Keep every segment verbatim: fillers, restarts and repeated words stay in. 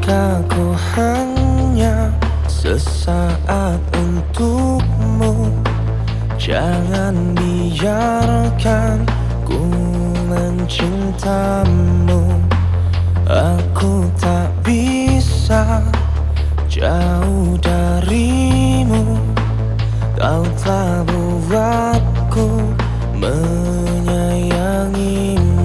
Jika ku hanya sesaat untukmu, jangan biarkan ku mencintamu. Aku tak bisa jauh darimu, kau telah buatku menyayangimu.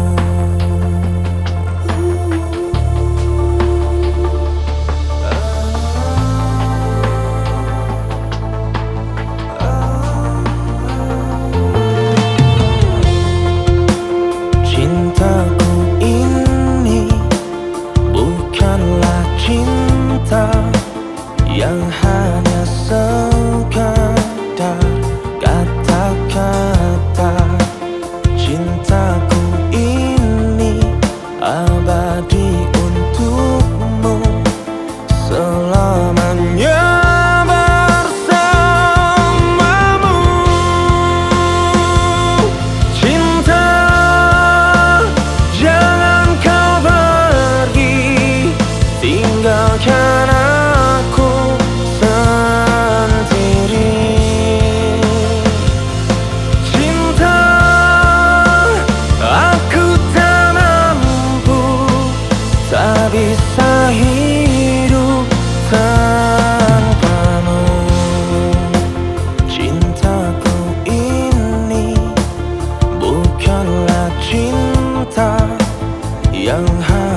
Cintaku ini bukanlah cinta yang hanya sekadar kata-kata. Cintaku ini abadi untukmu, selamanya bersamamu. Cinta, jangan kau pergi, tinggalkan aku sendiri. Cinta, aku tak mampu, tak bisa hidup tanpamu. Cintaku ini bukanlah cinta yang hanya